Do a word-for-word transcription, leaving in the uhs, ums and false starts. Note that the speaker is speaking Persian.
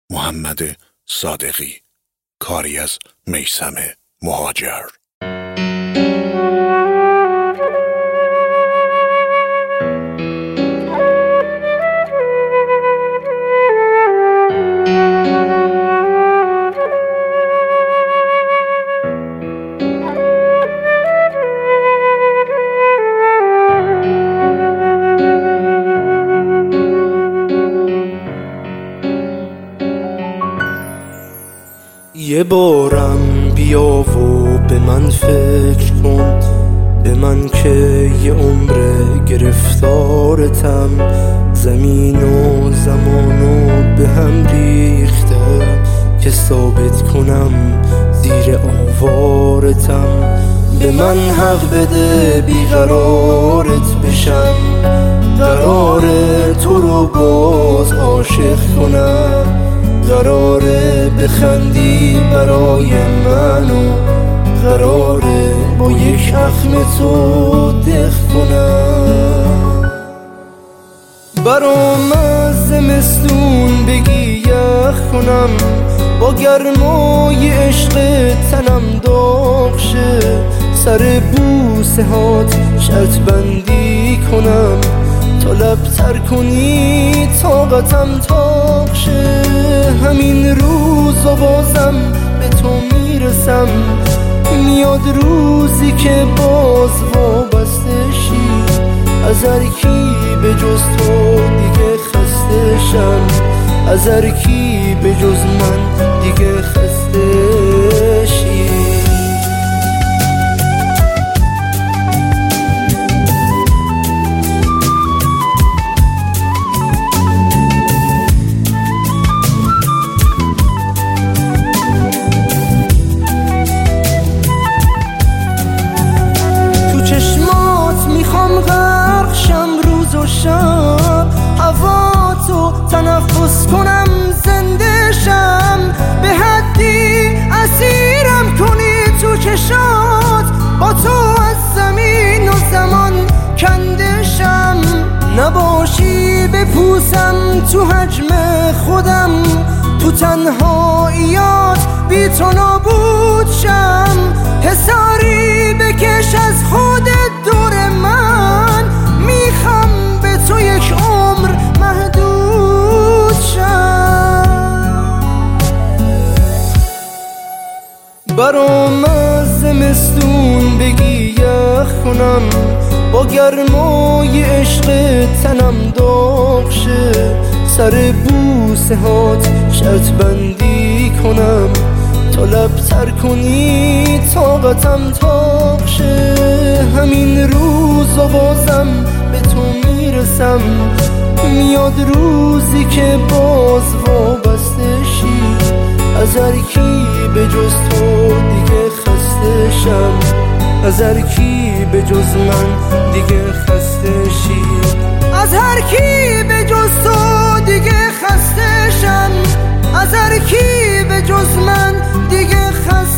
محمد صادقی، کاری از میثم مهاجر. یه بارم بیا و به من فکر کن، به من که یه عمر گرفتارتم. زمین و زمانو به هم ریخته که ثابت کنم زیر آوارتم. به من حق بده بیقرارت بشم، قرار تو رو باز عاشق کنم. قراره بخندی برای من و قراره با یک اخم تو دق کنم. برام از زمستون بگی یخ کنم، با گرمای عشق تنم داغ شه. سر بوسه هات شرط بندی کنم، تا لب تر کنی طاقتم تاق شه. همین روز و بازم به تو میرسم، میاد روزی که باز وابسته شی. از هر کی به جز تو دیگه خسته شم، از هر کی به جز من دیگه خسته شی. غرق شم روز و شب، هوا تو تنفس کنم زنده شم. به حدی اسیرم کنی تو چشات، با تو از زمین و زمان کنده شم. نباشی بپوسم تو حجم خودم، تو تنهاییات بی تو نابود شم. حساری بکش از خودت دور من، میخوام به تو یک عمر محدود شم. برام از زمستون بگی یخ کنم، با گرمای عشق تنم داغ شه. سر بوسه هات شرط بندی کنم، تا لب تر کنی طاقتم تاق شه. همین روز و بازم به تو میرسم، میاد روزی که باز وابسته شی. از هر کی به جز تو دیگه خسته شم، از هر کی به جز من دیگه خسته شی. از هر کی به جز تو دیگه خسته شم، از هر کی به جز من دیگه خسته